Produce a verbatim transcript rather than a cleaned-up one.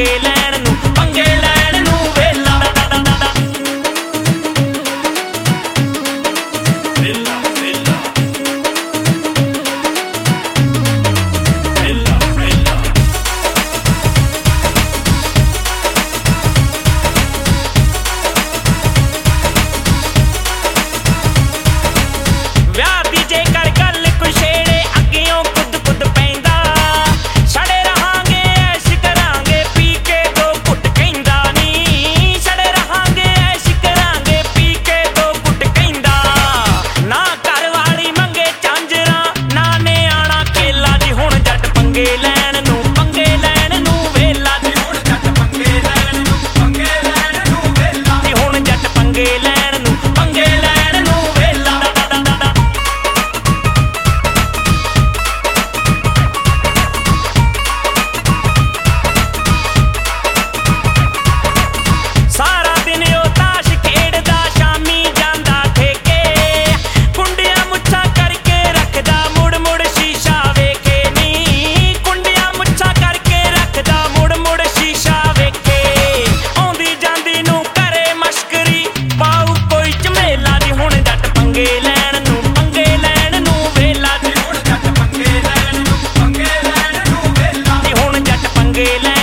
ਪੰਗੇ ਲੈਣ ਨੂੰ ਪੰਗੇ ਲੈਣ ਨੂੰ ਵੇਲਾ ਵੇਲਾ ਵੇਲਾ ਵੇਲਾ ਵੇਲਾ ਵਿਆਹ ਦੀ ਜੇਕਰ ਗੱਲ ਕੋਈ ਛੇੜੇ ਅੱਗਿਓਂ ਕੁੱਦ ਕੁੱਦ ਪੈਂਦਾ ਛੜੇ ਰਹਾਂਗੇ ਐਸ਼ ਕਰਾਂਗੇ ਪੀ ਕੇ ਦੋ ਘੁੱਟ ਕਹਿੰਦਾ ਨੀ ਛੜੇ ਰਹਾਂਗੇ ਐਸ਼ ਕਰਾਂਗੇ ਪੀ ਕੇ ਦੋ ਘੁੱਟ ਕਹਿੰਦਾ ਨਾ ਘਰ ਵਾਲੀ ਮੰਗੇ ਝਾਂਜਰਾਂ ਨਾ ਨਿਆਣਾ ਕੇਲਾ ਜੀ ਹੁਣ ਜੱਟ ਪੰਗੇ ਲੈਣ ਨੂੰ ਪੰਗੇ ਲੈਣ ਨੂੰ ਵੇਲਾ ਜੀ ਹੁਣ ਜੱਟ ਪੰਗੇ ਲੈਣ ਨੂੰ ਪੰਗੇ ਲੈਣ ਨੂੰ ਵੇਲਾ ਜੀ ਹੁਣ ਜੱਟ ਪੰਗੇ ਲੈਣ ਨੂੰ ਪੰਗੇ ਲੈਣ ਨੂੰ ਵੇਲਾ ਸਾਰਾ ਦਿਨ ਉਹ ਤਾਸ਼ ਖੇਡਦਾ ਸ਼ਾਮੀ ਜਾਂਦਾ ਠੇਕੇ ਕੁੰਡੀਆਂ ਮੁੱਛਾਂ ਕਰਕੇ ਰੱਖਦਾ ਮੁੜ ਮੁੜ ਸ਼ੀਸ਼ਾ ਵੇਖੇ ਨੀ ਕੁੰਡੀਆਂ ਮੁੱਛਾਂ ਕਰਕੇ ਰੱਖਦਾ ਮੁੜ ਮੁੜ ਸ਼ੀਸ਼ਾ ਵੇਖੇ ਆਉਂਦੀ ਜਾਂਦੀ ਨੂੰ ਕਰੇ ਮਸ਼ਕਰੀ ਪਾਉ ਕੋਈ ਝਮੇਲਾ ਜੀ ਹੁਣ ਜੱਟ ਪੰਗੇ ਲੈਣ ਨੂੰ ਪੰਗੇ ਲੈਣ ਨੂੰ ਵੇਲਾ ਜੀ ਹੁਣ ਜੱਟ ਪੰਗੇ ਲੈਣ ਨੂੰ ਪੰਗੇ ਲੈਣ ਨੂੰ ਵੇਲਾ ਜੀ ਹੁਣ ਜੱਟ ਪੰਗੇ ਲੈਣ